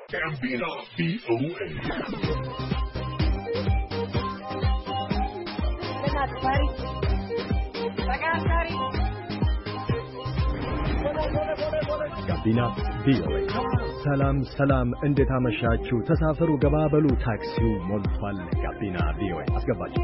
Gambino VOA. ጋቢና ቪኦኤ ሰላም እንዴት አመሻችሁ ተሳፈሩ ገባበሉ ታክሲው ሞልቷል ጋቢና ቪኦኤ አስገባችሁ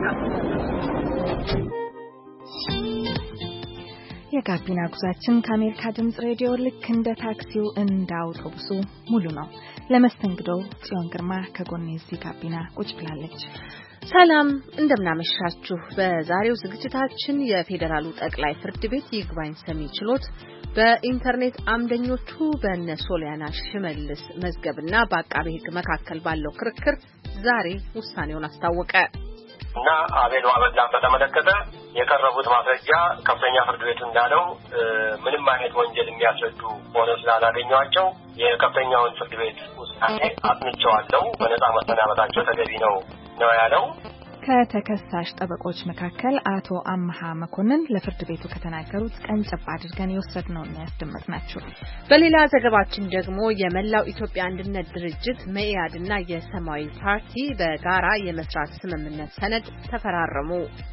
የጋቢና ጉዟችን ከአሜሪካ ድምጽ ሬዲዮ ልክ እንደ ታክሲው እንደ አውቶቡሱ ሙሉ ነው ለመስተንግዶ ጽዮን ግርማ ከጎኔ እዚህ ጋቢና ቁጭ ብላለች ሰላም እንደምናመሻችሁ በዛሬው ዝግጅታችን የፌዴራሉ ጠቅላይ ፍርድ ቤት ይግባኝ ሰሚ ችሎት በኢንተርኔት አምደኞቹ በእነ ሶሊያና ሽመልስ መዝገብና በአቃቤ ሕግ መካከል ባለው ክርክር ዛሬ ውሳኔውን አስታወቀ እና አቤል ዋበላን በተመለከተ የቀረቡት ማስረጃ ከፍተኛ ፍርድ ቤቱ እንዳለው ምንም አይነት ወንጀል የሚያስረዱ ሆነው ስላላገኘዋቸው የከፍተኛውን ፍርድ ቤት ውሳኔ አጥንቼዋለሁ በነጻ መሰናበታቸው ተገቢ ነው ያለው ከተከሳሽ ጠበቆች መካከል አቶ አምሃ መኮንን ለፍርድ ቤቱ ከተናገሩት ቀንጨብ አድርገን የወሰድነው ያስደመጥናችሁ። በሌላ ዘገባችን ደግሞ የመላው ኢትዮጵያ አንድነት ድርጅት መኢአድና የሰማያዊ ፓርቲ በጋራ የመስራት ስምምነት ሰነድ ተፈራረሙ።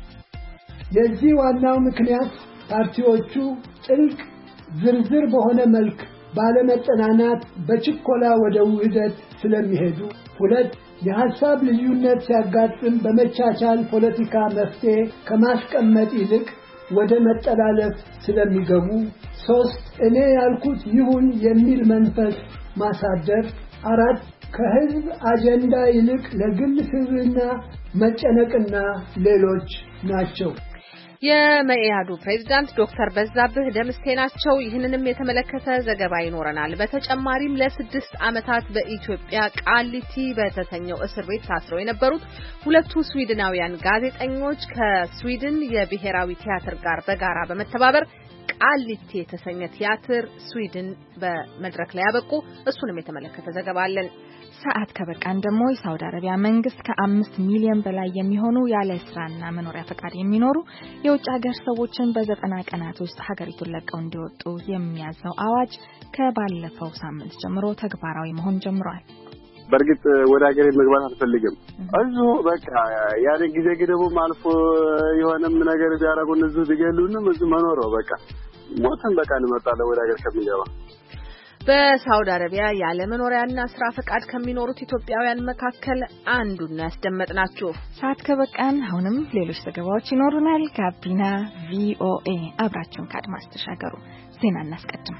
የዚህ ዋናው ምክንያት ፓርቲዎቹ ጥልቅ ዝርዝር በሆነ መልክ ባለመጠናናት በችኮላ ወደ ውህደት ስለሚሄዱ፣ ሁለት የሐሳብ ልዩነት ሲያጋጥም በመቻቻል ፖለቲካ መፍትሄ ከማስቀመጥ ይልቅ ወደ መጠላለፍ ስለሚገቡ፣ ሶስት እኔ ያልኩት ይሁን የሚል መንፈስ ማሳደር፣ አራት ከህዝብ አጀንዳ ይልቅ ለግል ስብዕና መጨነቅና ሌሎች ናቸው። የመኢአዱ ፕሬዝዳንት ዶክተር በዛብህ ደምሴ ናቸው። ይህንንም የተመለከተ ዘገባ ይኖረናል። በተጨማሪም ለ6 ዓመታት በኢትዮጵያ ቃሊቲ በተሰኘው እስር ቤት ታስረው የነበሩት ሁለቱ ስዊድናውያን ጋዜጠኞች ከስዊድን የብሔራዊ ቲያትር ጋር በጋራ በመተባበር ቃሊቲ የተሰኘ ቲያትር ስዊድን በመድረክ ላይ ያበቁ። እሱንም የተመለከተ ዘገባ አለን። ሰዓት ከበቃን ደግሞ የሳውዲ አረቢያ መንግስት ከ5 ሚሊዮን በላይ የሚሆኑ ያለ ስራና መኖሪያ ፈቃድ የሚኖሩ የውጭ ሀገር ሰዎችን በ90 ቀናት ውስጥ ሀገሪቱን ለቀው እንዲወጡ የሚያዘው አዋጅ ከባለፈው ሳምንት ጀምሮ ተግባራዊ መሆን ጀምሯል። በርግጥ ወደ ሀገሬ መግባት አልፈልግም። እዚሁ በቃ ያለ ጊዜ ገደቡም አልፎ የሆነም ነገር ቢያረጉን እዚሁ ቢገሉንም እዚሁ መኖር በቃ ሞተን በቃ እንመጣለን ወደ ሀገር ከሚገባ። በሳውዲ አረቢያ ያለ መኖሪያና ስራ ፈቃድ ከሚኖሩት ኢትዮጵያውያን መካከል አንዱን ያስደመጥናችሁ። ሰዓት ከበቃን አሁንም ሌሎች ዘገባዎች ይኖሩናል። ጋቢና ቪኦኤ አብራችሁን ከአድማስ ተሻገሩ። ዜና እናስቀድም።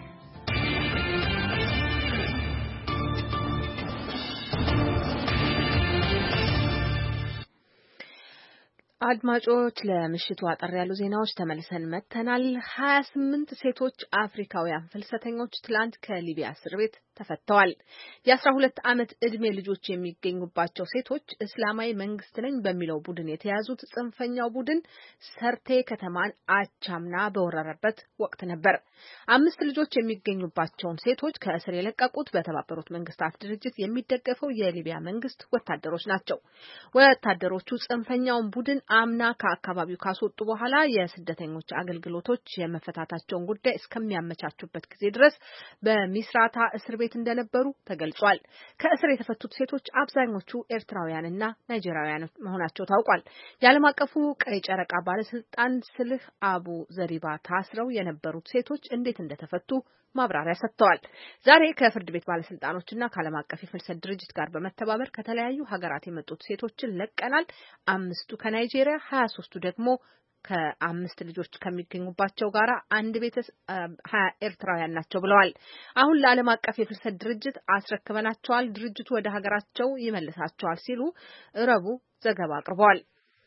አድማጮች ለምሽቱ አጠር ያሉ ዜናዎች ተመልሰን መጥተናል። 28 ሴቶች አፍሪካውያን ፍልሰተኞች ትላንት ከሊቢያ እስር ቤት ተፈተዋል። የ12 ዓመት ዕድሜ ልጆች የሚገኙባቸው ሴቶች እስላማዊ መንግስት ነኝ በሚለው ቡድን የተያዙት ጽንፈኛው ቡድን ሰርቴ ከተማን አቻምና በወረረበት ወቅት ነበር። 5 ልጆች የሚገኙባቸውን ሴቶች ከእስር የለቀቁት በተባበሩት መንግስታት ድርጅት የሚደገፈው የሊቢያ መንግስት ወታደሮች ናቸው። ወታደሮቹ ጽንፈኛውን ቡድን አምና ከአካባቢው ካስወጡ በኋላ የስደተኞች አገልግሎቶች የመፈታታቸውን ጉዳይ እስከሚያመቻቹበት ጊዜ ድረስ በሚስራታ እስር ቤት እንደነበሩ ተገልጿል። ከእስር የተፈቱት ሴቶች አብዛኞቹ ኤርትራውያንና ናይጄሪያውያን መሆናቸው ታውቋል። የዓለም አቀፉ ቀይ ጨረቃ ባለስልጣን ስልህ አቡ ዘሪባ ታስረው የነበሩት ሴቶች እንዴት እንደተፈቱ ማብራሪያ ሰጥተዋል። ዛሬ ከፍርድ ቤት ባለስልጣኖችና ከዓለም አቀፍ የፍልሰት ድርጅት ጋር በመተባበር ከተለያዩ ሀገራት የመጡት ሴቶችን ለቀናል። 5ቱ ከናይጄሪያ 23ቱ ደግሞ ከ5 ልጆች ከሚገኙባቸው ጋራ አንድ ቤተሰብ 20 ኤርትራውያን ናቸው ብለዋል። አሁን ለዓለም አቀፍ የፍልሰት ድርጅት አስረክበናቸዋል፣ ድርጅቱ ወደ ሀገራቸው ይመልሳቸዋል ሲሉ ረቡዕ ዘገባ አቅርበዋል።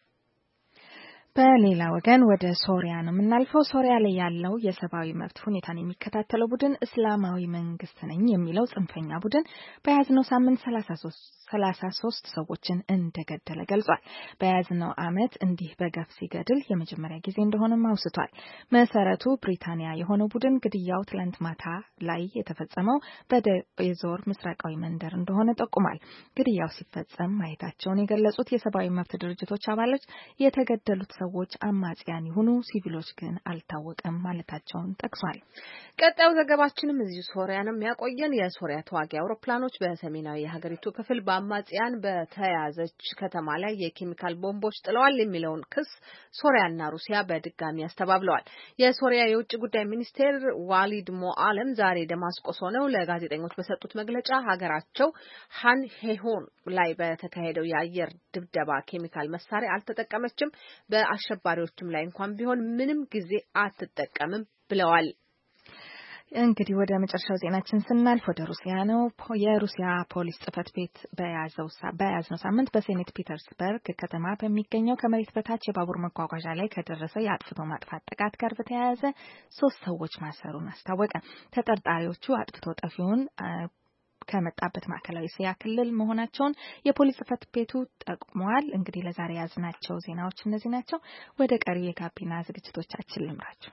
በሌላ ወገን ወደ ሶሪያ ነው የምናልፈው። ሶሪያ ላይ ያለው የሰብአዊ መብት ሁኔታን የሚከታተለው ቡድን እስላማዊ መንግስት ነኝ የሚለው ጽንፈኛ ቡድን በያዝነው ሳምንት 33 ሰዎችን እንደገደለ ገልጿል። በያዝነው ዓመት እንዲህ በገፍ ሲገድል የመጀመሪያ ጊዜ እንደሆነም አውስቷል። መሰረቱ ብሪታንያ የሆነው ቡድን ግድያው ትላንት ማታ ላይ የተፈጸመው በዴዞር ምስራቃዊ መንደር እንደሆነ ጠቁሟል። ግድያው ሲፈጸም ማየታቸውን የገለጹት የሰብአዊ መብት ድርጅቶች አባላት የተገደሉት ሰዎች አማጽያን ይሁኑ ሲቪሎች ግን አልታወቀም ማለታቸውን ጠቅሷል። ቀጣዩ ዘገባችንም እዚሁ ሶሪያ ነው የሚያቆየን። የሶሪያ ተዋጊ አውሮፕላኖች በሰሜናዊ የሀገሪቱ ክፍል በአማጽያን በተያዘች ከተማ ላይ የኬሚካል ቦምቦች ጥለዋል የሚለውን ክስ ሶሪያና ሩሲያ በድጋሚ አስተባብለዋል። የሶሪያ የውጭ ጉዳይ ሚኒስቴር ዋሊድ ሞአለም ዛሬ ደማስቆስ ሆነው ለጋዜጠኞች በሰጡት መግለጫ ሀገራቸው ሃን ሄሆን ላይ በተካሄደው የአየር ድብደባ ኬሚካል መሳሪያ አልተጠቀመችም፣ በአሸባሪዎችም ላይ እንኳን ቢሆን ምንም ጊዜ አትጠቀምም ብለዋል። እንግዲህ ወደ መጨረሻው ዜናችን ስናልፍ ወደ ሩሲያ ነው። የሩሲያ ፖሊስ ጽሕፈት ቤት በያዝነው ሳምንት በሴንት ፒተርስበርግ ከተማ በሚገኘው ከመሬት በታች የባቡር መጓጓዣ ላይ ከደረሰ የአጥፍቶ ማጥፋት ጥቃት ጋር በተያያዘ 3 ሰዎች ማሰሩን አስታወቀ። ተጠርጣሪዎቹ አጥፍቶ ጠፊውን ከመጣበት ማዕከላዊ እስያ ክልል መሆናቸውን የፖሊስ ጽሕፈት ቤቱ ጠቁሟል። እንግዲህ ለዛሬ ያዝናቸው ዜናዎች እነዚህ ናቸው። ወደ ቀሪው የጋቢና ዝግጅቶቻችን ልምራችሁ።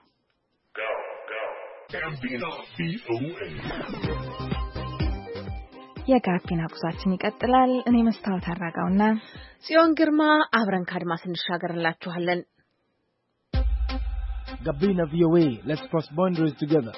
የጋቢና ጉዟችን ይቀጥላል። እኔ መስታወት አራጋውና ጽዮን ግርማ አብረን ካድማስ እንሻገርላችኋለን። ጋቢና ቪኦኤ let's cross boundaries together.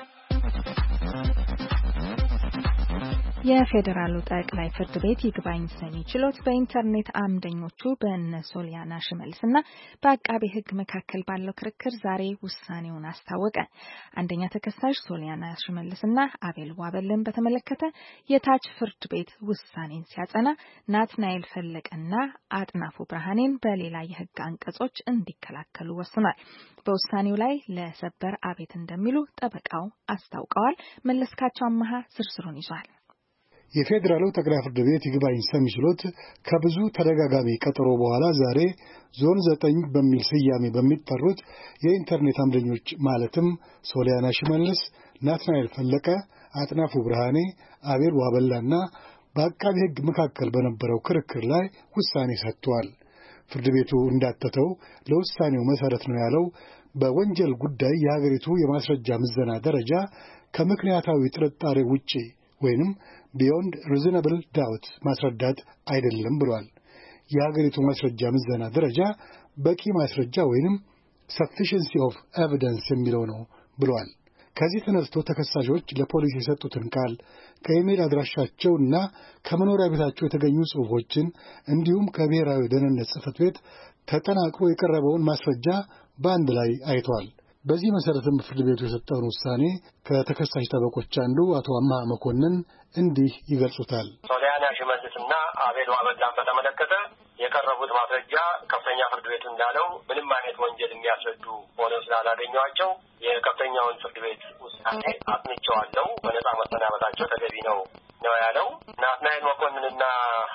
የፌዴራሉ ጠቅላይ ፍርድ ቤት ይግባኝ ሰሚ ችሎት በኢንተርኔት አምደኞቹ በእነ ሶሊያና ሽመልስና በአቃቤ ሕግ መካከል ባለው ክርክር ዛሬ ውሳኔውን አስታወቀ። አንደኛ ተከሳሽ ሶሊያና ሽመልስና አቤል ዋበልን በተመለከተ የታች ፍርድ ቤት ውሳኔን ሲያጸና ናትናኤል ፈለቀና አጥናፉ ብርሃኔን በሌላ የሕግ አንቀጾች እንዲከላከሉ ወስኗል። በውሳኔው ላይ ለሰበር አቤት እንደሚሉ ጠበቃው አስታውቀዋል። መለስካቸው አማሃ ዝርዝሩን ይዟል። የፌዴራሉ ጠቅላይ ፍርድ ቤት ይግባኝ ሰሚ ችሎት ከብዙ ተደጋጋሚ ቀጠሮ በኋላ ዛሬ ዞን 9 በሚል ስያሜ በሚጠሩት የኢንተርኔት አምደኞች ማለትም ሶሊያና ሽመልስ፣ ናትናኤል ፈለቀ፣ አጥናፉ ብርሃኔ፣ አቤል ዋበላና በአቃቤ ሕግ መካከል በነበረው ክርክር ላይ ውሳኔ ሰጥቷል። ፍርድ ቤቱ እንዳተተው ለውሳኔው መሰረት ነው ያለው በወንጀል ጉዳይ የሀገሪቱ የማስረጃ ምዘና ደረጃ ከምክንያታዊ ጥርጣሬ ውጪ ወይንም ቢዮንድ ሪዝነብል ዳውት ማስረዳት አይደለም ብሏል። የሀገሪቱ ማስረጃ ምዘና ደረጃ በቂ ማስረጃ ወይንም sufficiency of evidence የሚለው ነው ብሏል። ከዚህ ተነስቶ ተከሳሾች ለፖሊስ የሰጡትን ቃል ከኢሜል አድራሻቸውና ከመኖሪያ ቤታቸው የተገኙ ጽሑፎችን እንዲሁም ከብሔራዊ ደህንነት ጽሕፈት ቤት ተጠናቅሮ የቀረበውን ማስረጃ በአንድ ላይ አይቷል። በዚህ መሰረትም ፍርድ ቤቱ የሰጠውን ውሳኔ ከተከሳሽ ጠበቆች አንዱ አቶ አማሃ መኮንን እንዲህ ይገልጹታል። ሶሊያና ሽመልስና አቤል ዋበላን በተመለከተ የቀረቡት ማስረጃ ከፍተኛ ፍርድ ቤቱ እንዳለው ምንም አይነት ወንጀል የሚያስረዱ ሆነው ስላላገኘዋቸው የከፍተኛውን ፍርድ ቤት ውሳኔ አጥንቼዋለሁ፣ በነጻ መሰናበታቸው ተገቢ ነው ያለው። ናትናኤል መኮንንና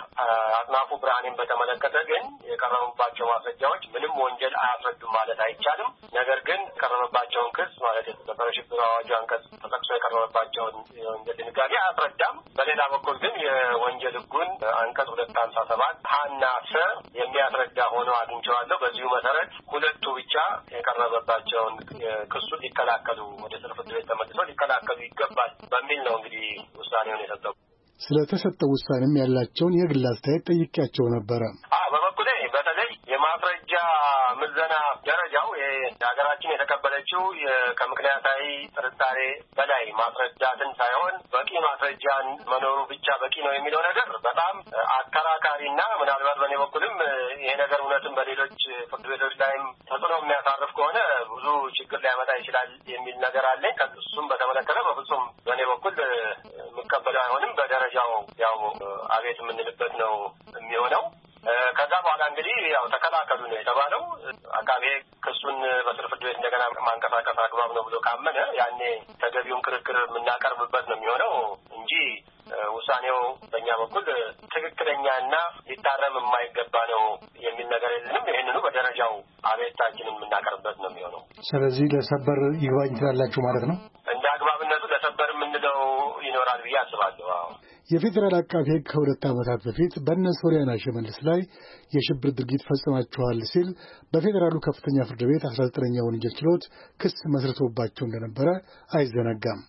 አጥናፉ ብርሃኔን በተመለከተ ግን የቀረቡባቸው ማስረጃዎች ምንም ወንጀል አያስረዱም ማለት አይቻልም። ነገር ግን የቀረበባቸውን ክስ ማለት በጸረ ሽብር አዋጁ አንቀጽ ተጠቅሶ የቀረበባቸውን የወንጀል ድንጋጌ አያስረዳም። በሌላ በኩል ግን የወንጀል ሕጉን አንቀጽ 257 ሀና ሰ የሚያስረዳ ሆኖ አግኝቼዋለሁ። በዚሁ መሰረት ሁለቱ ብቻ የቀረበባቸውን ክሱ ሊከላከሉ ወደ ስር ፍርድ ቤት ተመልሰው ሊከላከሉ ይገባል በሚል ነው እንግዲህ ውሳኔውን የሰጠው። ስለተሰጠው ውሳኔም ያላቸውን የግል አስተያየት ጠይቄያቸው ነበረ። በበኩሌ በተለይ የማስረጃ ምዘና ደረጃው የሀገራችን የተቀበለችው ከምክንያታዊ ጥርጣሬ በላይ ማስረዳትን ሳይሆን በቂ ማስረጃን መኖሩ ብቻ በቂ ነው የሚለው ነገር በጣም አከራካሪና ምናልባት በእኔ በኩልም ይሄ ነገር እውነትም በሌሎች ፍርድ ቤቶች ላይም ተጽዕኖ የሚያሳርፍ ከሆነ ብዙ ችግር ሊያመጣ ይችላል የሚል ነገር አለኝ። እሱም በተመለከተ በፍጹም በእኔ በኩል የሚቀበለው አይሆንም። በደረጃው ያው አቤት የምንልበት ነው የሚሆነው። ከዛ በኋላ እንግዲህ ያው ተከላከሉ ነው የተባለው። አቃቤ ክሱን በስር ፍርድ ቤት እንደገና ማንቀሳቀስ አግባብ ነው ብሎ ካመነ ያኔ ተገቢውን ክርክር የምናቀርብበት ነው የሚሆነው እንጂ ውሳኔው በእኛ በኩል ትክክለኛና ሊታረም የማይገባ ነው የሚል ነገር የለንም። ይህንኑ በደረጃው አቤታችንን የምናቀርብበት ነው የሚሆነው። ስለዚህ ለሰበር ይግባኝ ትላላችሁ ማለት ነው? እንደ አግባብነቱ ለሰበር የምንለው ይኖራል ብዬ አስባለሁ። የፌዴራል አቃቤ ሕግ ከ2 ዓመታት በፊት በእነ ሶሊያና ሽመልስ ላይ የሽብር ድርጊት ፈጽማችኋል ሲል በፌዴራሉ ከፍተኛ ፍርድ ቤት 19ኛ ወንጀል ችሎት ክስ መስርቶባቸው እንደነበረ አይዘነጋም።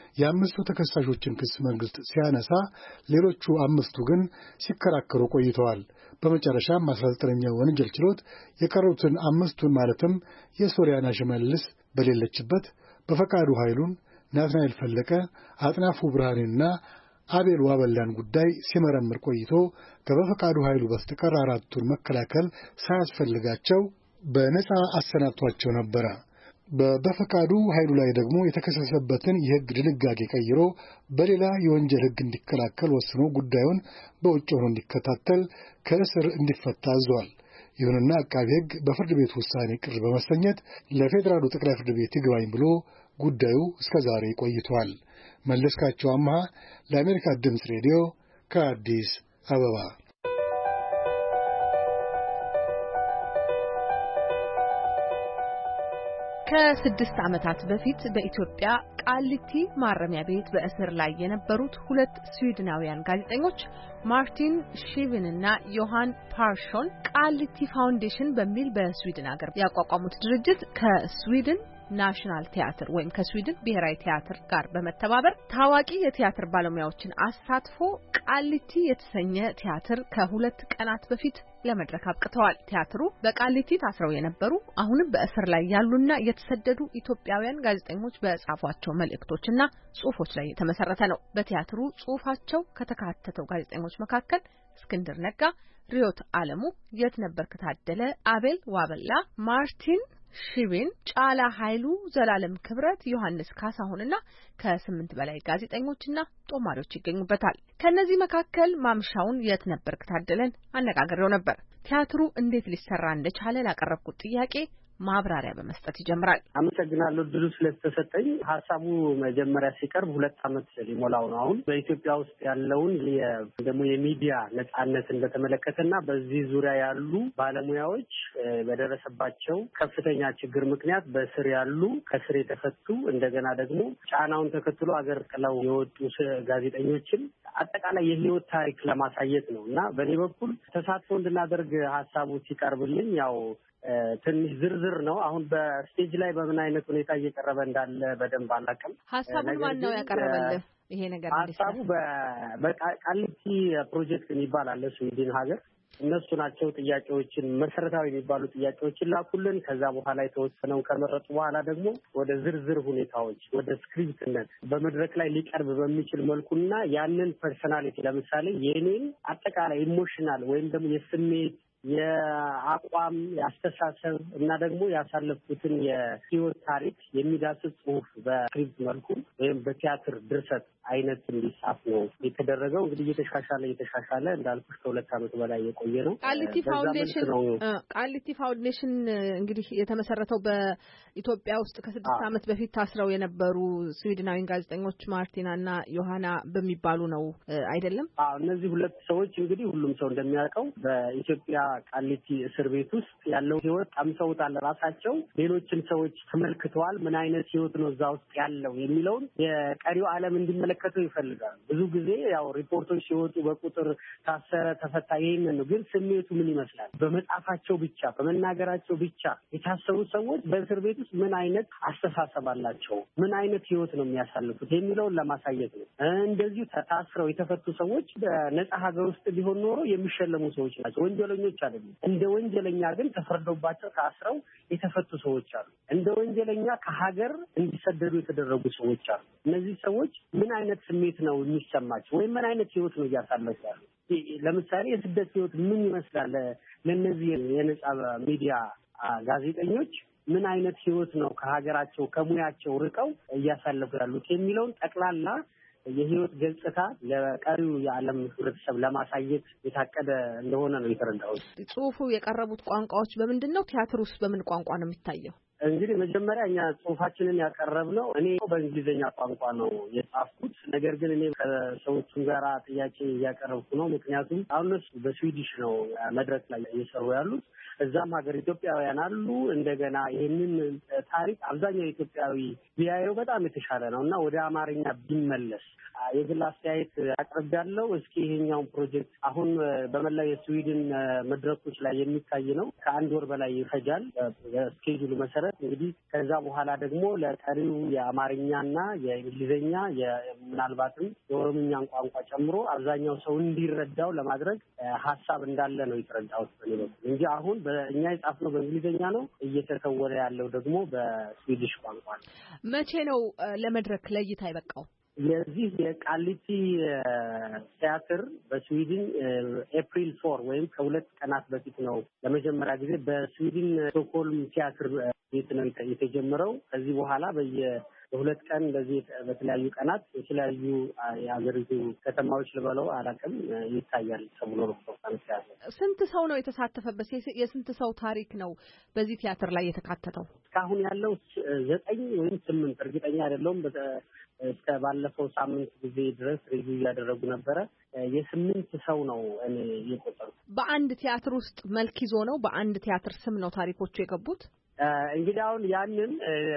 የአምስቱ ተከሳሾችን ክስ መንግስት ሲያነሳ ሌሎቹ አምስቱ ግን ሲከራከሩ ቆይተዋል። በመጨረሻም 19ኛው ወንጀል ችሎት የቀሩትን አምስቱን ማለትም የሶሊያና ሽመልስ በሌለችበት በፈቃዱ ኃይሉን፣ ናትናኤል ፈለቀ፣ አጥናፉ ብርሃኔና አቤል ዋበላን ጉዳይ ሲመረምር ቆይቶ ከበፈቃዱ ኃይሉ በስተቀር አራቱን መከላከል ሳያስፈልጋቸው በነፃ አሰናብቷቸው ነበረ። በፈቃዱ ኃይሉ ላይ ደግሞ የተከሰሰበትን የሕግ ድንጋጌ ቀይሮ በሌላ የወንጀል ሕግ እንዲከላከል ወስኖ ጉዳዩን በውጭ ሆኖ እንዲከታተል ከእስር እንዲፈታ አዟል። ይሁንና አቃቤ ሕግ በፍርድ ቤት ውሳኔ ቅር በመሰኘት ለፌዴራሉ ጠቅላይ ፍርድ ቤት ይግባኝ ብሎ ጉዳዩ እስከ ዛሬ ቆይቷል። መለስካቸው አምሃ ለአሜሪካ ድምፅ ሬዲዮ ከአዲስ አበባ። ከ6 ዓመታት በፊት በኢትዮጵያ ቃሊቲ ማረሚያ ቤት በእስር ላይ የነበሩት ሁለት ስዊድናውያን ጋዜጠኞች ማርቲን ሺቪን እና ዮሐን ፓርሾን ቃሊቲ ፋውንዴሽን በሚል በስዊድን ሀገር ያቋቋሙት ድርጅት ከስዊድን ናሽናል ቲያትር ወይም ከስዊድን ብሔራዊ ቲያትር ጋር በመተባበር ታዋቂ የቲያትር ባለሙያዎችን አሳትፎ ቃሊቲ የተሰኘ ቲያትር ከ2 ቀናት በፊት ለመድረክ አብቅተዋል። ቲያትሩ በቃሊቲ ታስረው የነበሩ አሁንም በእስር ላይ ያሉና የተሰደዱ ኢትዮጵያውያን ጋዜጠኞች በጻፏቸው መልእክቶችና ጽሑፎች ላይ የተመሰረተ ነው። በቲያትሩ ጽሑፋቸው ከተካተተው ጋዜጠኞች መካከል እስክንድር ነጋ፣ ሪዮት አለሙ፣ የት ነበርክ ታደለ፣ አቤል ዋበላ፣ ማርቲን ሺቪን፣ ጫላ ኃይሉ፣ ዘላለም ክብረት፣ ዮሐንስ ካሳሁንና ከ8 በላይ ጋዜጠኞችና ጦማሪዎች ይገኙበታል። ከነዚህ መካከል ማምሻውን የት ነበርክ ታደለን አነጋግሬው ነበር። ቲያትሩ እንዴት ሊሰራ እንደቻለ ላቀረብኩት ጥያቄ ማብራሪያ በመስጠት ይጀምራል። አመሰግናለሁ ድሉ ስለተሰጠኝ። ሐሳቡ መጀመሪያ ሲቀርብ 2 ዓመት ሊሞላው ነው። አሁን በኢትዮጵያ ውስጥ ያለውን ደግሞ የሚዲያ ነጻነትን በተመለከተና በዚህ ዙሪያ ያሉ ባለሙያዎች በደረሰባቸው ከፍተኛ ችግር ምክንያት በእስር ያሉ፣ ከእስር የተፈቱ፣ እንደገና ደግሞ ጫናውን ተከትሎ አገር ጥለው የወጡ ጋዜጠኞችን አጠቃላይ የህይወት ታሪክ ለማሳየት ነው እና በእኔ በኩል ተሳትፎ እንድናደርግ ሐሳቡ ሲቀርብልኝ ያው ትንሽ ዝርዝር ነው። አሁን በስቴጅ ላይ በምን አይነት ሁኔታ እየቀረበ እንዳለ በደንብ አላውቅም። ሐሳቡን ማን ነው ያቀረበልህ? ይሄ ነገር ሐሳቡ በቃሊቲ ፕሮጀክት የሚባል አለ ስዊድን ሀገር። እነሱ ናቸው ጥያቄዎችን መሰረታዊ የሚባሉ ጥያቄዎችን ላኩልን። ከዛ በኋላ የተወሰነው ከመረጡ በኋላ ደግሞ ወደ ዝርዝር ሁኔታዎች ወደ ስክሪፕትነት በመድረክ ላይ ሊቀርብ በሚችል መልኩና ያንን ፐርሰናሊቲ ለምሳሌ የኔን አጠቃላይ ኢሞሽናል ወይም ደግሞ የስሜት የአቋም የአስተሳሰብ እና ደግሞ ያሳለፍኩትን የህይወት ታሪክ የሚዳስስ ጽሁፍ በስክሪፕት መልኩ ወይም በቲያትር ድርሰት አይነት እንዲጻፍ ነው የተደረገው። እንግዲህ እየተሻሻለ እንዳልኩሽ ከ2 ዓመት በላይ የቆየ ነው። ቃሊቲ ፋውንዴሽን እንግዲህ የተመሰረተው በኢትዮጵያ ውስጥ ከ6 ዓመት በፊት ታስረው የነበሩ ስዊድናዊ ጋዜጠኞች ማርቲናና ዮሐና በሚባሉ ነው አይደለም? አዎ፣ እነዚህ 2 ሰዎች እንግዲህ ሁሉም ሰው እንደሚያውቀው በኢትዮጵያ ቃሊቲ እስር ቤት ውስጥ ያለው ህይወት ቀምሰውታል። ራሳቸው ሌሎችን ሰዎች ተመልክተዋል። ምን አይነት ህይወት ነው እዛ ውስጥ ያለው የሚለውን የቀሪው ዓለም እንዲመለከተው ይፈልጋሉ። ብዙ ጊዜ ያው ሪፖርቶች ሲወጡ በቁጥር ታሰረ፣ ተፈታ ይሄንን ነው። ግን ስሜቱ ምን ይመስላል? በመጻፋቸው ብቻ በመናገራቸው ብቻ የታሰሩ ሰዎች በእስር ቤት ውስጥ ምን አይነት አስተሳሰብ አላቸው፣ ምን አይነት ህይወት ነው የሚያሳልፉት የሚለውን ለማሳየት ነው። እንደዚሁ ታስረው የተፈቱ ሰዎች በነጻ ሀገር ውስጥ ቢሆን ኖሮ የሚሸለሙ ሰዎች ናቸው። ወንጀለኞች አይደሉም። እንደ ወንጀለኛ ግን ተፈርዶባቸው ታስረው የተፈቱ ሰዎች አሉ። እንደ ወንጀለኛ ከሀገር እንዲሰደዱ የተደረጉ ሰዎች አሉ። እነዚህ ሰዎች ምን አይነት ስሜት ነው የሚሰማቸው ወይም ምን አይነት ህይወት ነው እያሳለፉ ያሉ? ለምሳሌ የስደት ህይወት ምን ይመስላል? ለእነዚህ የነጻ ሚዲያ ጋዜጠኞች ምን አይነት ህይወት ነው ከሀገራቸው ከሙያቸው ርቀው እያሳለፉ ያሉት የሚለውን ጠቅላላ የህይወት ገጽታ ለቀሪው የዓለም ህብረተሰብ ለማሳየት የታቀደ እንደሆነ ነው የተረዳሁት። ጽሁፉ የቀረቡት ቋንቋዎች በምንድን ነው? ቲያትር ውስጥ በምን ቋንቋ ነው የሚታየው? እንግዲህ መጀመሪያ እኛ ጽሁፋችንን ያቀረብነው እኔ በእንግሊዝኛ ቋንቋ ነው የጻፍኩት። ነገር ግን እኔ ከሰዎቹ ጋራ ጥያቄ እያቀረብኩ ነው። ምክንያቱም አሁን እነሱ በስዊዲሽ ነው መድረክ ላይ እየሰሩ ያሉት። እዛም ሀገር ኢትዮጵያውያን አሉ። እንደገና ይህንን ታሪክ አብዛኛው ኢትዮጵያዊ ቢያየው በጣም የተሻለ ነው እና ወደ አማርኛ ቢመለስ የግል አስተያየት አቅርቤያለሁ። እስኪ ይሄኛውን ፕሮጀክት አሁን በመላው የስዊድን መድረኮች ላይ የሚታይ ነው። ከአንድ ወር በላይ ይፈጃል በስኬጁሉ መሰረት። እንግዲህ ከዛ በኋላ ደግሞ ለቀሪው የአማርኛና የእንግሊዝኛ ምናልባትም የኦሮምኛን ቋንቋ ጨምሮ አብዛኛው ሰው እንዲረዳው ለማድረግ ሀሳብ እንዳለ ነው የተረዳሁት እንጂ አሁን በእኛ የጻፍነው በእንግሊዝኛ ነው፣ እየተከወነ ያለው ደግሞ በስዊዲሽ ቋንቋ ነው። መቼ ነው ለመድረክ ለእይታ ይበቃው? የዚህ የቃሊቲ ቲያትር በስዊድን ኤፕሪል 4 ወይም ከሁለት ቀናት በፊት ነው ለመጀመሪያ ጊዜ በስዊድን ስቶክሆልም ቲያትር ቤት ነው የተጀመረው። ከዚህ በኋላ በሁለት ቀን እንደዚህ በተለያዩ ቀናት የተለያዩ የሀገሪቱ ከተማዎች ልበለው አላውቅም ይታያል ተብሎ ነው ፕሮግራም። ስንት ሰው ነው የተሳተፈበት? የስንት ሰው ታሪክ ነው በዚህ ቲያትር ላይ የተካተተው? እስካሁን ያለው 9 ወይም 8 እርግጠኛ አይደለሁም። እስከ ባለፈው ሳምንት ጊዜ ድረስ ሪቪው እያደረጉ ነበረ። የ8 ሰው ነው እኔ የቆጠሩት። በአንድ ቲያትር ውስጥ መልክ ይዞ ነው? በአንድ ቲያትር ስም ነው ታሪኮቹ የገቡት? እንግዲህ አሁን ያንን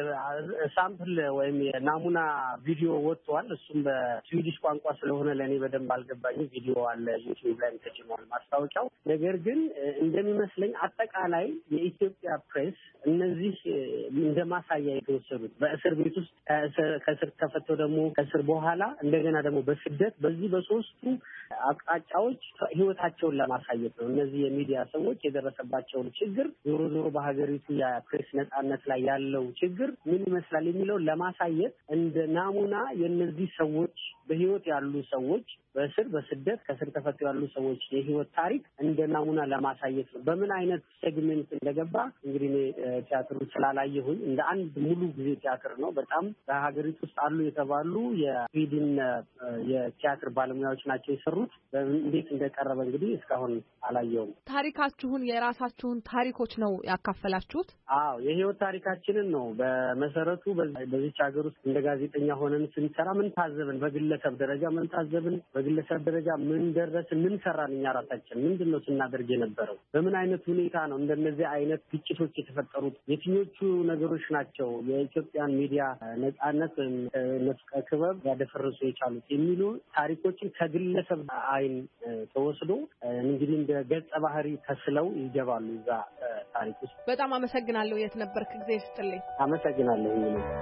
ሳምፕል ወይም የናሙና ቪዲዮ ወጥቷል። እሱም በስዊዲሽ ቋንቋ ስለሆነ ለእኔ በደንብ አልገባኝም። ቪዲዮ አለ ዩቲዩብ ላይ ተጭኗል ማስታወቂያው። ነገር ግን እንደሚመስለኝ አጠቃላይ የኢትዮጵያ ፕሬስ እነዚህ እንደ ማሳያ የተወሰዱት በእስር ቤት ውስጥ ከእስር ተፈተው ደግሞ ከእስር በኋላ እንደገና ደግሞ በስደት በዚህ በሶስቱ አቅጣጫዎች ህይወታቸውን ለማሳየት ነው። እነዚህ የሚዲያ ሰዎች የደረሰባቸውን ችግር ዞሮ ዞሮ በሀገሪቱ ፕሬስ ነጻነት ላይ ያለው ችግር ምን ይመስላል የሚለውን ለማሳየት እንደ ናሙና የእነዚህ ሰዎች በህይወት ያሉ ሰዎች በእስር በስደት ከእስር ተፈተው ያሉ ሰዎች የህይወት ታሪክ እንደ ናሙና ለማሳየት ነው። በምን አይነት ሴግሜንት እንደገባ እንግዲህ እኔ ቲያትሩን ስላላየሁኝ እንደ አንድ ሙሉ ጊዜ ቲያትር ነው። በጣም በሀገሪቱ ውስጥ አሉ የተባሉ የስዊድን የቲያትር ባለሙያዎች ናቸው የሰሩት። እንዴት እንደቀረበ እንግዲህ እስካሁን አላየሁም። ታሪካችሁን የራሳችሁን ታሪኮች ነው ያካፈላችሁት? አዎ የህይወት ታሪካችንን ነው። በመሰረቱ በዚች ሀገር ውስጥ እንደ ጋዜጠኛ ሆነን ስንሰራ ምን ታዘብን፣ በግለሰብ ደረጃ ምን ታዘብን፣ በግለሰብ ደረጃ ምን ደረስን፣ ምን ሰራን፣ እኛ ራሳችን ምንድነው ስናደርግ የነበረው፣ በምን አይነት ሁኔታ ነው እንደነዚህ አይነት ግጭቶች የተፈጠሩት፣ የትኞቹ ነገሮች ናቸው የኢትዮጵያን ሚዲያ ነጻነት ነፍቀ ክበብ ያደፈርሱ የቻሉት የሚሉ ታሪኮችን ከግለሰብ አይን ተወስዶ እንግዲህ እንደ ገጸ ባህሪ ተስለው ይገባሉ እዛ ታሪክ ውስጥ። በጣም አመሰግናለሁ። የት ነበርክ? ጊዜ ስጥልኝ። አመሰግናለሁ።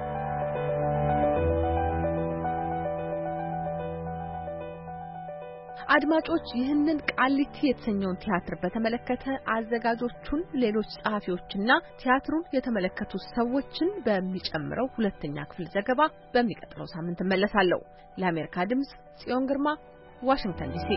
አድማጮች ይህንን ቃሊቲ የተሰኘውን ቲያትር በተመለከተ አዘጋጆቹን፣ ሌሎች ጸሐፊዎችና ቲያትሩን የተመለከቱ ሰዎችን በሚጨምረው ሁለተኛ ክፍል ዘገባ በሚቀጥለው ሳምንት እመለሳለሁ። ለአሜሪካ ድምጽ ጽዮን ግርማ፣ ዋሽንግተን ዲሲ።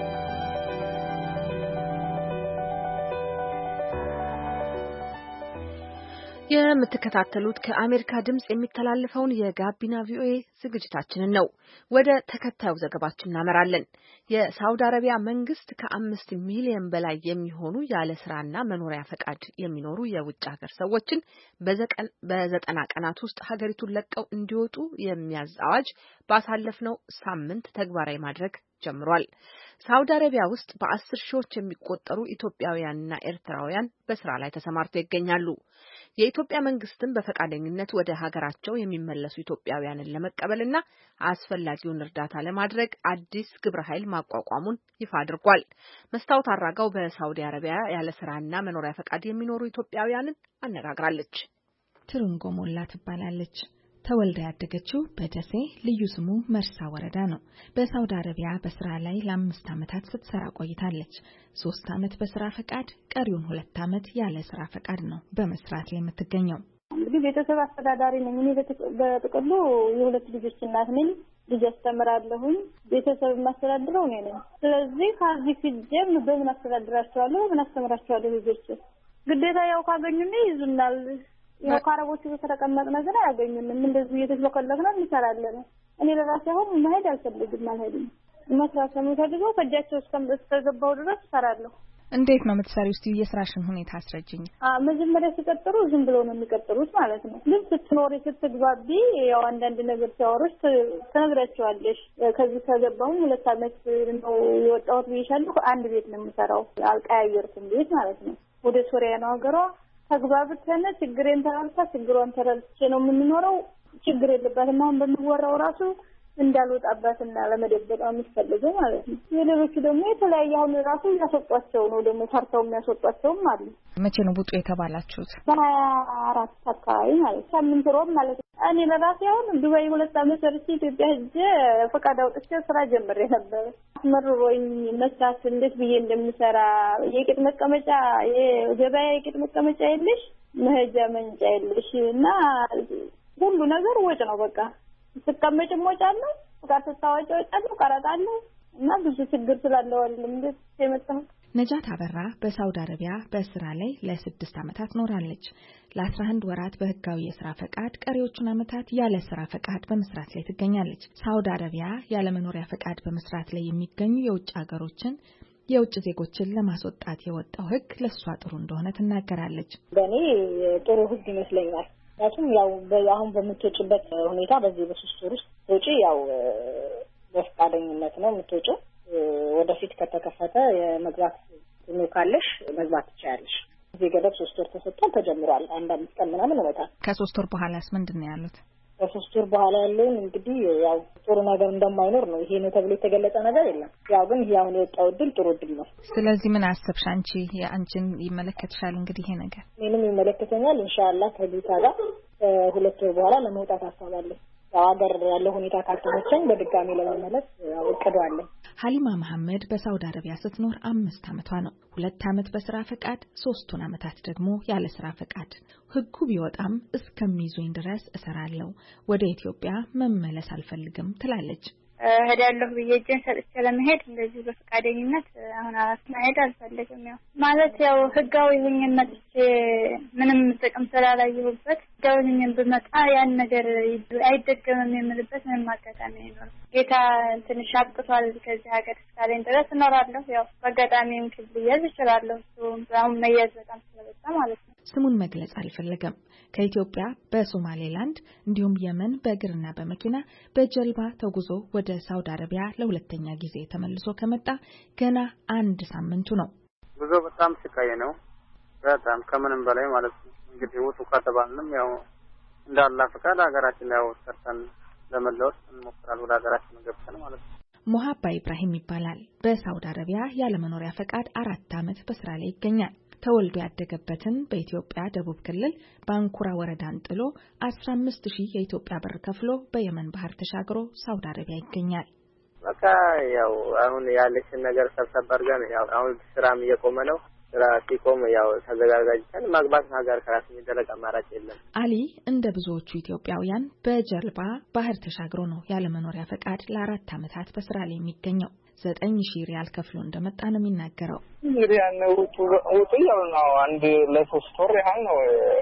የምትከታተሉት ከአሜሪካ ድምጽ የሚተላለፈውን የጋቢና ቪኦኤ ዝግጅታችንን ነው። ወደ ተከታዩ ዘገባችን እናመራለን። የሳውዲ አረቢያ መንግስት ከ5 ሚሊዮን በላይ የሚሆኑ ያለ ስራና መኖሪያ ፈቃድ የሚኖሩ የውጭ ሀገር ሰዎችን በ90 ቀናት ውስጥ ሀገሪቱን ለቀው እንዲወጡ የሚያዝ አዋጅ ባሳለፍነው ሳምንት ተግባራዊ ማድረግ ጀምሯል። ሳውዲ አረቢያ ውስጥ በ10 ሺዎች የሚቆጠሩ ኢትዮጵያውያንና ኤርትራውያን በስራ ላይ ተሰማርተው ይገኛሉ። የኢትዮጵያ መንግስትም በፈቃደኝነት ወደ ሀገራቸው የሚመለሱ ኢትዮጵያውያንን ለመቀበልና አስፈላጊውን እርዳታ ለማድረግ አዲስ ግብረ ኃይል ማቋቋሙን ይፋ አድርጓል። መስታወት አራጋው በሳውዲ አረቢያ ያለ ስራና መኖሪያ ፈቃድ የሚኖሩ ኢትዮጵያውያንን አነጋግራለች። ትርንጎ ሞላ ትባላለች። ተወልዳ ያደገችው በደሴ ልዩ ስሙ መርሳ ወረዳ ነው። በሳውዲ አረቢያ በስራ ላይ ለ5 ዓመታት ስትሰራ ቆይታለች። 3 ዓመት በስራ ፈቃድ፣ ቀሪውን 2 ዓመት ያለ ስራ ፈቃድ ነው በመስራት ላይ የምትገኘው። እንግዲህ ቤተሰብ አስተዳዳሪ ነኝ። እኔ በጥቅሉ የ2 ልጆች እናት ነኝ። ልጅ አስተምራለሁኝ። ቤተሰብ ማስተዳድረው እኔ ነኝ። ስለዚህ ከዚህ ሲጀም በምን አስተዳድራቸዋለሁ፣ በምን አስተምራቸዋለሁ? ልጆች ግዴታ ያው ካገኙኝ ይዙናል። ያው ካረቦቹ በተቀመጥ ነገር አያገኙንም። እንደዚህ እየተፈለግን እንሰራለን። እኔ ለራሴ አሁን መሄድ አልፈልግም። አልሄድም። መስራት ነው የምፈልገው። ከእጃቸው እስከገባው ድረስ እሰራለሁ። እንዴት ነው የምትሰሪው? እስቲ የስራሽን ሁኔታ አስረጅኝ። መጀመሪያ ሲቀጥሩ ዝም ብለው ነው የሚቀጥሩት ማለት ነው። ግን ስትኖሪ ስትግባቢ ያው አንዳንድ ነገር ሲያወሩሽ ትነግራቸዋለሽ። ከዚህ ከገባሁ 2 ዓመት ነው የወጣሁት ብዬሻለሁ። አንድ ቤት ነው የምሰራው። አልቀያየርኩም ቤት ማለት ነው። ወደ ሶሪያ ነው ሀገሯ ተግባብተን ችግሬን ተራልታ ችግሯን ተራልቼ ነው የምንኖረው ችግር የለባትም አሁን በሚወራው ራሱ እንዳልወጣባትና ለመደበቅ የሚፈልገው ማለት ነው። የሌሎቹ ደግሞ የተለያየ አሁን ራሱ ያስወጣቸው ነው ደግሞ ታርታው የሚያስወጣቸውም አሉ። መቼ ነው ውጡ የተባላችሁት? በ24 አካባቢ ማለት ሳምንት ሮብ ማለት ነው። እኔ ለራሴ አሁን ዱባይ 2 ዓመት ሰርቼ ኢትዮጵያ ሄጄ ፈቃድ አውጥቼ ስራ ጀምሬ ነበር። አስመርሮኝ መስራት እንዴት ብዬ እንደምሰራ የቂጥ መቀመጫ የገበያ የቂጥ መቀመጫ የለሽ መሄጃ መንጫ የለሽ እና ሁሉ ነገር ወጭ ነው በቃ ተቀመጭም ወጫለሁ ጋር ተታወጫለሁ ቀረጣለሁ እና ብዙ ችግር ስላለው አይደለም እንዴት የመጣው። ነጃት አበራ በሳውዲ አረቢያ በስራ ላይ ለ6 ዓመታት ኖራለች። ለ11 ወራት በህጋዊ የስራ ፈቃድ ቀሪዎቹን ዓመታት ያለ ስራ ፈቃድ በመስራት ላይ ትገኛለች። ሳውዲ አረቢያ ያለ መኖሪያ ፈቃድ በመስራት ላይ የሚገኙ የውጭ ዜጎችን ለማስወጣት የወጣው ህግ ለሷ ጥሩ እንደሆነ ትናገራለች። በእኔ ጥሩ ህግ ይመስለኛል። ምክንያቱም ያው አሁን በምትወጪበት ሁኔታ በዚህ በ3 ወር ውስጥ ወጪ ያው በፈቃደኝነት ነው የምትወጪው። ወደፊት ከተከፈተ የመግባት ነው ካለሽ መግባት ትችያለሽ። እዚህ ገደብ 3 ወር ተሰጥቷል ተጀምሯል። አንድ 5 ቀን ምናምን ወጣ። ከ3 ወር በኋላስ ምንድነው ያሉት? ከ3 ወር በኋላ ያለው እንግዲህ ያው ጥሩ ነገር እንደማይኖር ነው። ይሄ ነው ተብሎ የተገለጸ ነገር የለም። ያው ግን ያው የወጣው እድል ጥሩ እድል ነው። ስለዚህ ምን አሰብሽ አንቺ? የአንቺን ይመለከትሻል እንግዲህ ይሄ ነገር? ምንም ይመለከተኛል። ኢንሻአላህ ከዚህ ጋር 2 ወር በኋላ ለመውጣት አስባለሁ። ሀገር ያለው ሁኔታ ካልተመቸኝ በድጋሚ ለመመለስ እቅዳለሁ። ሀሊማ መሐመድ በሳውዲ አረቢያ ስትኖር 5 ዓመቷ ነው። 2 ዓመት በስራ ፈቃድ 3 ዓመታት ደግሞ ያለ ስራ ፈቃድ። ህጉ ቢወጣም እስከሚይዙኝ ድረስ እሰራለሁ። ወደ ኢትዮጵያ መመለስ አልፈልግም ትላለች። ሄዳለሁ ብዬ እጄን ሰጥቼ ለመሄድ እንደዚህ በፈቃደኝነት አሁን መሄድ አልፈልግም። ያው ማለት ያው ህጋዊ ሆኜ መጥቼ ምንም ጥቅም ስላላየሁበት ህጋዊ ሆኜ ብመጣ ያን ነገር አይደገምም የምልበት ምንም አጋጣሚ አይኖርም። ጌታ ትንሽ አብቅቷል ከዚህ ሀገር እስካለኝ ድረስ እኖራለሁ። ያው በአጋጣሚም ክልያዝ እችላለሁ። አሁን መያዝ በጣም ስለበዛ ማለት ነው። ስሙን መግለጽ አልፈለገም። ከኢትዮጵያ በሶማሌላንድ እንዲሁም የመን በእግርና በመኪና በጀልባ ተጉዞ ወደ ሳውዲ አረቢያ ለሁለተኛ ጊዜ ተመልሶ ከመጣ ገና 1 ሳምንቱ ነው። ጉዞ በጣም ስቃይ ነው። በጣም ከምንም በላይ ማለት ነው። እንግዲህ ውጡ ከተባልንም ያው እንዳላ ፈቃድ ሀገራችን ያው ሰርተን ለመለወጥ እንሞክራለን። ወደ ሀገራችን ገብተን ማለት ነው። ሙሐባ ኢብራሂም ይባላል። በሳውዲ አረቢያ ያለ መኖሪያ ፈቃድ 4 ዓመት በስራ ላይ ይገኛል። ተወልዶ ያደገበትን በኢትዮጵያ ደቡብ ክልል ባንኩራ ወረዳን ጥሎ 15000 የኢትዮጵያ ብር ከፍሎ በየመን ባህር ተሻግሮ ሳውዲ አረቢያ ይገኛል። በቃ ያው አሁን ያለችን ነገር ሰብሰብ አድርገን ያው አሁን ስራም እየቆመ ነው። ስራ ሲቆም ያው ተዘጋጅተን ማግባት ሀገር ከራስ የሚደረግ አማራጭ የለም። አሊ እንደ ብዙዎቹ ኢትዮጵያውያን በጀልባ ባህር ተሻግሮ ነው ያለ መኖሪያ ፈቃድ ለ4 ዓመታት በስራ ላይ የሚገኘው። 9000 ሪያል ከፍሎ እንደመጣ ነው የሚናገረው። እንግዲህ ውጡ ያው ነው አንድ ለ3 ወር ያህል ነው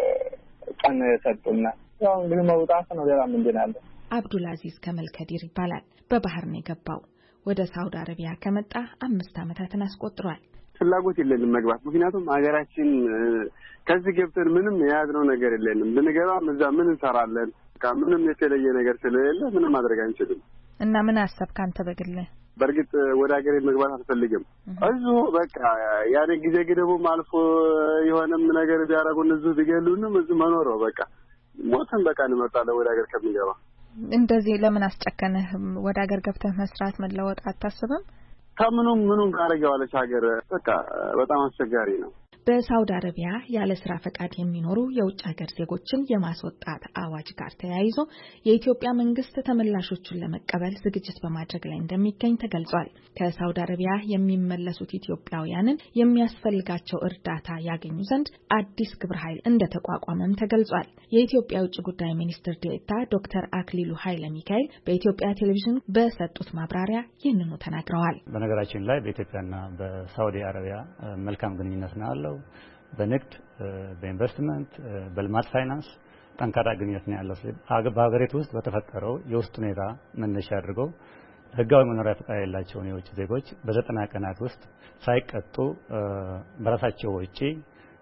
ቀን ሰጡና ያው እንግዲህ መውጣት ነው። ሌላ ምንድን አለ? አብዱል አዚዝ ከመል ከዲር ይባላል። በባህር ነው የገባው። ወደ ሳውዲ አረቢያ ከመጣ 5 ዓመታትን አስቆጥሯል። ፍላጎት የለንም መግባት። ምክንያቱም ሀገራችን ከዚህ ገብተን ምንም የያዝነው ነገር የለንም። ብንገባም እዛ ምን እንሰራለን? ምንም የተለየ ነገር ስለሌለ ምንም ማድረግ አንችልም። እና ምን አሰብክ አንተ በግል? በርግጥ ወደ ሀገሬ መግባት አልፈልግም። እዚሁ በቃ ያኔ ጊዜ ገደቡም አልፎ የሆነም ነገር ቢያረጉን እዚሁ ቢገሉንም እዚሁ መኖር ነው በቃ። ሞተን በቃ እንመጣለን ወደ ሀገር ከሚገባ። እንደዚህ ለምን አስጨከነህ? ወደ ሀገር ገብተህ መስራት መለወጥ አታስብም? ከምኑም ጋርጋዋለች ሀገር በቃ በጣም አስቸጋሪ ነው። በሳውዲ አረቢያ ያለ ስራ ፈቃድ የሚኖሩ የውጭ ሀገር ዜጎችን የማስወጣት አዋጅ ጋር ተያይዞ የኢትዮጵያ መንግስት ተመላሾቹን ለመቀበል ዝግጅት በማድረግ ላይ እንደሚገኝ ተገልጿል። ከሳውዲ አረቢያ የሚመለሱት ኢትዮጵያውያንን የሚያስፈልጋቸው እርዳታ ያገኙ ዘንድ አዲስ ግብረ ኃይል እንደተቋቋመም ተገልጿል። የኢትዮጵያ ውጭ ጉዳይ ሚኒስትር ዴኤታ ዶክተር አክሊሉ ኃይለ ሚካኤል በኢትዮጵያ ቴሌቪዥን በሰጡት ማብራሪያ ይህንኑ ተናግረዋል። በነገራችን ላይ በኢትዮጵያና በሳውዲ አረቢያ መልካም ግንኙነት ነው ያለው። በንግድ፣ በኢንቨስትመንት፣ በልማት ፋይናንስ ጠንካራ ግንኙነት ነው ያለው። በሀገሪቱ ውስጥ በተፈጠረው የውስጥ ሁኔታ መነሻ አድርገው ህጋዊ መኖሪያ ፈቃድ ያላቸው የውጭ ዜጎች በ90 ቀናት ውስጥ ሳይቀጡ በራሳቸው ወጪ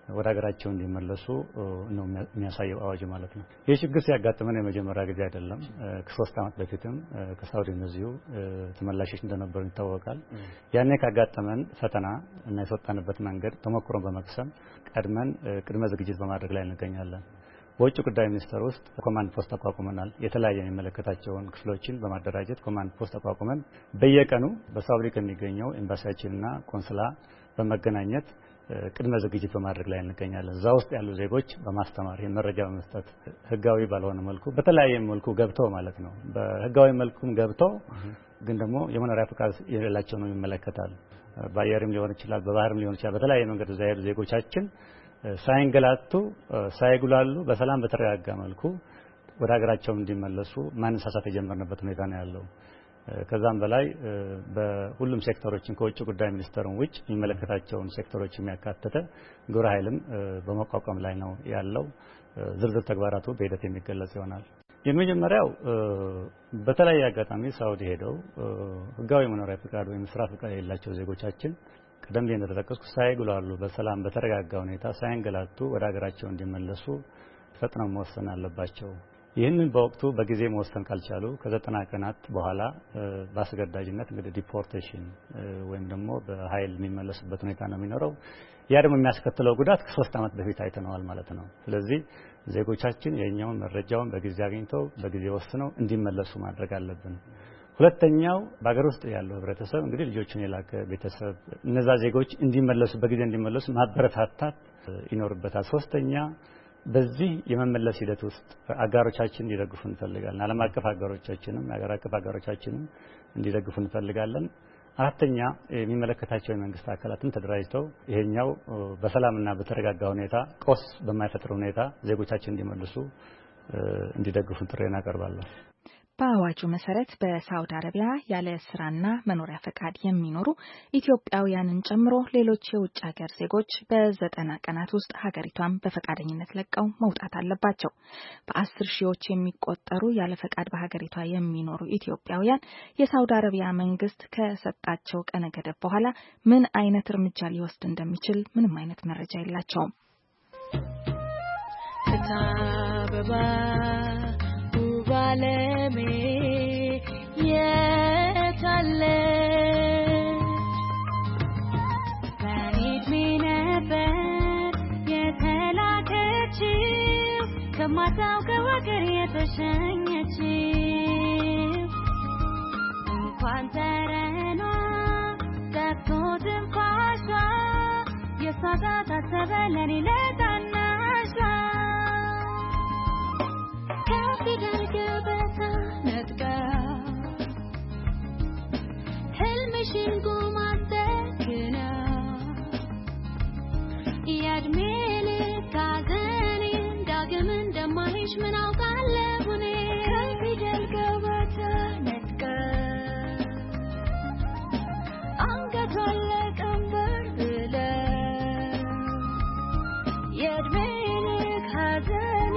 ወደ ሀገራቸው እንዲመለሱ ነው የሚያሳየው አዋጅ ማለት ነው። ይህ ችግር ሲያጋጥመን የመጀመሪያ ጊዜ አይደለም። ከ3 ዓመት በፊትም ከሳውዲ እነዚሁ ተመላሾች እንደነበሩ ይታወቃል። ያኔ ካጋጠመን ፈተና እና የወጣንበት መንገድ ተሞክሮን በመቅሰም ቀድመን ቅድመ ዝግጅት በማድረግ ላይ እንገኛለን። በውጭ ጉዳይ ሚኒስቴር ውስጥ ኮማንድ ፖስት ተቋቁመናል። የተለያየ የሚመለከታቸውን ክፍሎችን በማደራጀት ኮማንድ ፖስት ተቋቁመን በየቀኑ በሳውዲ ከሚገኘው ኤምባሲያችንና ቆንስላ በመገናኘት ቅድመ ዝግጅት በማድረግ ላይ እንገኛለን። እዛ ውስጥ ያሉ ዜጎች በማስተማር መረጃ በመስጠት ህጋዊ ባልሆነ መልኩ በተለያየ መልኩ ገብተው ማለት ነው። በህጋዊ መልኩም ገብተው ግን ደግሞ የመኖሪያ ፈቃድ የሌላቸው ነው ይመለከታል። በአየርም ሊሆን ይችላል፣ በባህርም ሊሆን ይችላል። በተለያየ መንገድ እዛ ያሉ ዜጎቻችን ሳይንገላቱ ሳይጉላሉ በሰላም በተረጋጋ መልኩ ወደ ሀገራቸው እንዲመለሱ ማነሳሳት የጀመርንበት ሁኔታ ነው ያለው። ከዛም በላይ በሁሉም ሴክተሮችን ከውጭ ጉዳይ ሚኒስቴሩን ውጭ የሚመለከታቸውን ሴክተሮች የሚያካትተ ግብረ ኃይልም በመቋቋም ላይ ነው ያለው። ዝርዝር ተግባራቱ በሂደት የሚገለጽ ይሆናል። የመጀመሪያው በተለያየ አጋጣሚ ሳውዲ ሄደው ህጋዊ መኖሪያ ፈቃድ ወይም ስራ ፈቃድ የሌላቸው ዜጎቻችን ቀደም ብዬ እንደተጠቀስኩ ሳይጉላሉ በሰላም በተረጋጋ ሁኔታ ሳይንገላቱ ወደ ሀገራቸው እንዲመለሱ ፈጥነው መወሰን አለባቸው። ይህንን በወቅቱ በጊዜ መወሰን ካልቻሉ ከ90 ቀናት በኋላ በአስገዳጅነት እንግዲህ ዲፖርቴሽን ወይም ደግሞ በኃይል የሚመለሱበት ሁኔታ ነው የሚኖረው። ያ ደግሞ የሚያስከትለው ጉዳት ከ3 ዓመት በፊት አይተነዋል ማለት ነው። ስለዚህ ዜጎቻችን የኛውን መረጃውን በጊዜ አግኝተው በጊዜ ወስነው እንዲመለሱ ማድረግ አለብን። ሁለተኛው በአገር ውስጥ ያለው ህብረተሰብ እንግዲህ ልጆችን የላከ ቤተሰብ እነዛ ዜጎች እንዲመለሱ በጊዜ እንዲመለሱ ማበረታታት ይኖርበታል። ሶስተኛ በዚህ የመመለስ ሂደት ውስጥ አጋሮቻችን እንዲደግፉ እንፈልጋለን። ዓለም አቀፍ አጋሮቻችንም የሀገር አቀፍ አጋሮቻችንም እንዲደግፉ እንፈልጋለን። አራተኛ የሚመለከታቸው የመንግስት አካላትም ተደራጅተው ይሄኛው በሰላምና በተረጋጋ ሁኔታ ቀውስ በማይፈጥር ሁኔታ ዜጎቻችን እንዲመለሱ እንዲደግፉ ጥሪ እናቀርባለን። በአዋጁ መሰረት በሳውዲ አረቢያ ያለ ስራና መኖሪያ ፈቃድ የሚኖሩ ኢትዮጵያውያንን ጨምሮ ሌሎች የውጭ ሀገር ዜጎች በ90 ቀናት ውስጥ ሀገሪቷን በፈቃደኝነት ለቀው መውጣት አለባቸው። በ10 ሺዎች የሚቆጠሩ ያለ ፈቃድ በሀገሪቷ የሚኖሩ ኢትዮጵያውያን የሳውዲ አረቢያ መንግስት ከሰጣቸው ቀነ ገደብ በኋላ ምን አይነት እርምጃ ሊወስድ እንደሚችል ምንም አይነት መረጃ የላቸውም። ባለሜ የታለ በእድሜ ነበር የተላከችው ከማታውቀው ሀገር የተሸኘችው እንኳን ተረኗ ጠፍቶ ትንፋሿ የሷ ጋር ታሰበ ለኔ ለታናሿ ከፊደል ገበታ ነጥቃ ህልምሽን ጉማ ተክና የእድሜ ልክ ሐዘኔን ዳግም እንደማይሽ ምን አውቃለሁ እኔ ከፊደል ገበታ ነጥቃ አንገቷን ለቀንበር ብላ የእድሜ ልክ ሐዘኔ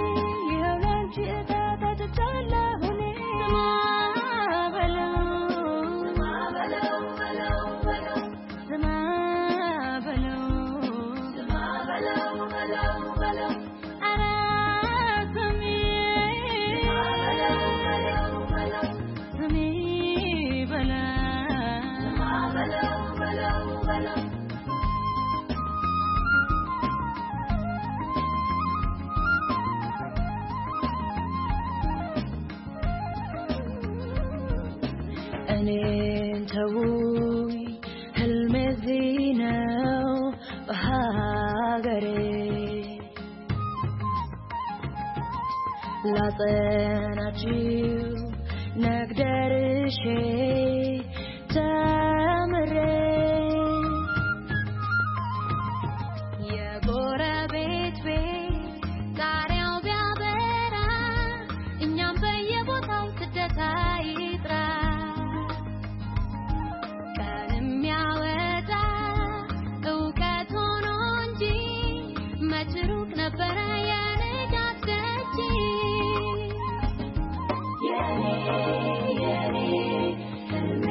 እኔን ተውኝ ህልሜ እዚህ ነው በሀገሬ ላጸናችሁ ነግደርሼ ተምሬ የጎረቤት ቤት ጣሪያው ቢያበራ እኛም በየቦታው ስደት አይጥራ ሩቅ ነበረ የንጋት ደጅ የኔ ህልሜ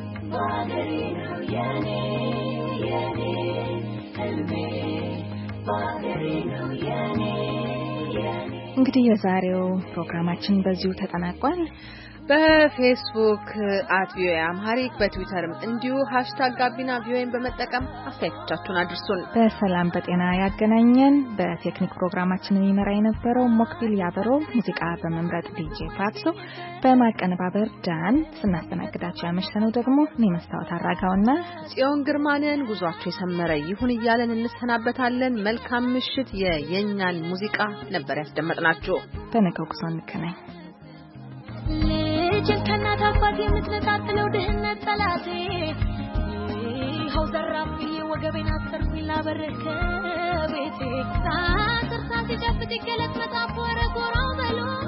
ባገሬ ነው የኔ ህልሜ እንግዲህ የዛሬው ፕሮግራማችን በዚሁ ተጠናቋል። በፌስቡክ @ቪኦኤ አምሃሪክ በትዊተርም እንዲሁ #ጋቢናቪኦኤን በመጠቀም አስተያየቶቻችሁን አድርሱን። በሰላም በጤና ያገናኘን። በቴክኒክ ፕሮግራማችንን ይመራ የነበረው ሞክቢል ያበሮ፣ ሙዚቃ በመምረጥ ዲጄ ፋትሶ፣ በማቀነባበር ዳን፣ ስናስተናግዳችሁ ያመሸነው ደግሞ እኔ መስታወት አራጋውና ጽዮን ግርማንን። ጉዟችሁ የሰመረ ይሁን እያለን እንሰናበታለን። መልካም ምሽት። የኛን ሙዚቃ ነበር ያስደመጥናችሁ። በነገው ጉዞ እንገናኝ። ልጅን ከእናት አባት የምትነጣጥለው ድህነት ጠላቴ ይኸው ዘራብኝ ወገቤን አሰርኩኝ ላበረከ ቤቴ ሳስር ሳት ጨብጥ ገለት መጣፍ ወረ ጎራው በሎ